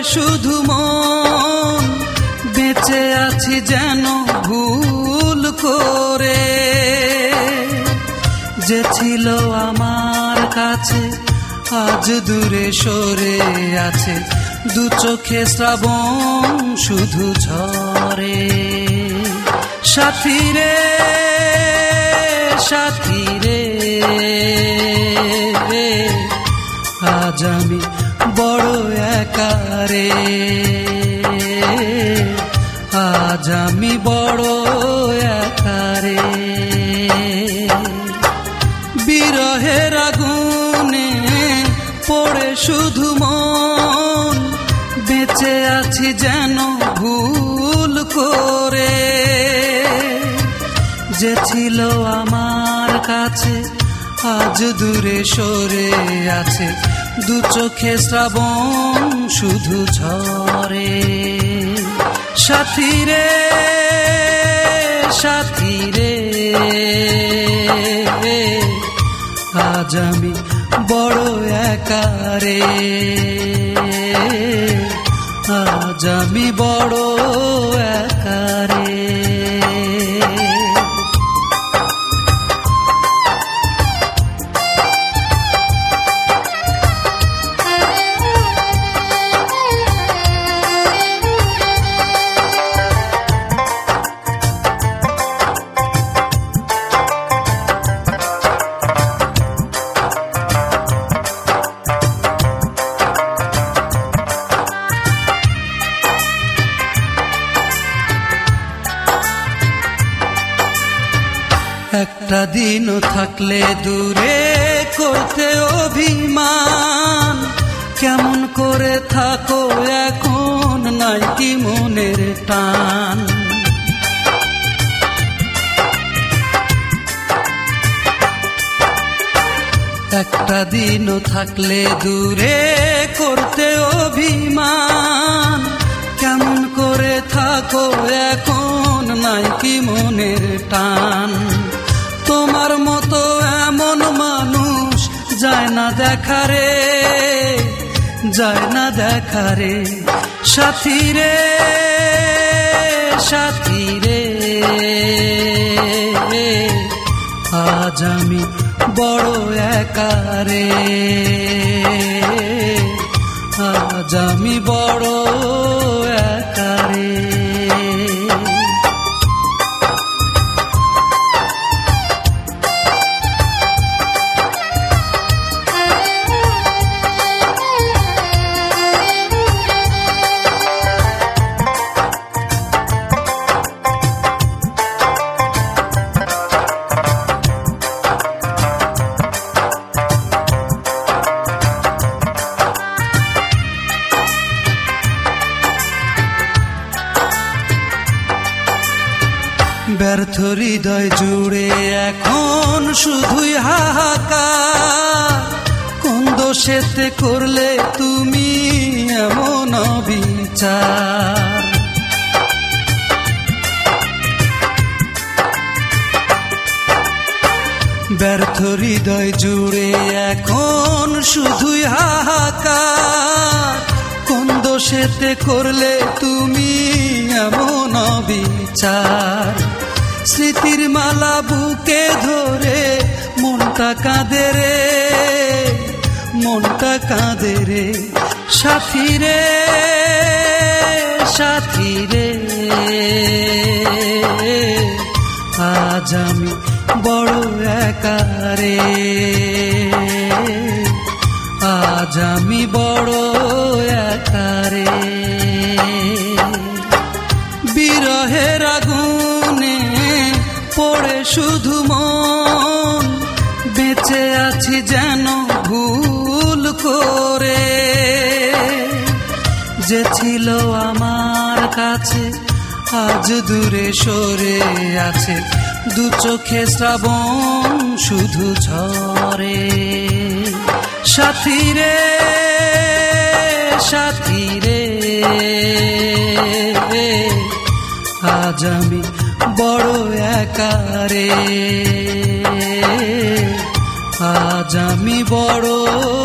শুধু মন বেঁচে আছি যেন ভুল করে, যে ছিল আমার কাছে আজ দূরে সরে আছে, দু চোখে শ্রাবণ শুধু ঝরে। সাথী রে সাথী রে, আজ আমি বড় একা রে, আজ আমি বড় একা রে। বিরহের আগুনে পড়ে শুধু মন বেঁচে আছি যেন ভুল করে, যে ছিল আমার কাছে আজ দূরে সরে আছে, দু চোখে শ্রাবণ শুধু ঝরে। সাথী রে সাথী রে, আজ আমি বড় একা রে, আজ আমি বড় একা রে। একটা দিনও থাকলে দূরে করতে অভিমান, কেমন করে থাকো এখন নাই কি মনের টান। একটা দিনও থাকলে দূরে করতে অভিমান, কেমন করে থাকো এখন নাই কি মনের টান। তোমার মতো এমন মানুষ যায় না দেখা রে, যায় না দেখা রে। সাথী রে সাথী রে, আজ আমি বড় একা রে, আজ আমি বড় একা রে। ব্যর্থ হৃদয় জুড়ে এখন শুধুই হাহাকার, কোন দোষেতে করলে তুমি এমন বিচার। ব্যর্থ হৃদয় জুড়ে এখন শুধুই হাহাকার, কোন দোষেতে করলে তুমি এমন বিচার। স্মৃতির মালা বুকে ধরে মনটা কাঁদে রে, মনটা কাঁদে রে। সাথী রে সাথী রে, আজ আমি বড় একা রে, আজ আমি বড় একা রে। বিরহের আগুনে পড়ে শুধু মন বেঁচে আছি যেন ভুল করে, যে ছিল আমার কাছে আজ দূরে সরে আছে, দু চোখে শ্রাবণ শুধু ঝরে। সাথী রে সাথী রে, আজ আমি বড় একা রে, আজ আমি বড়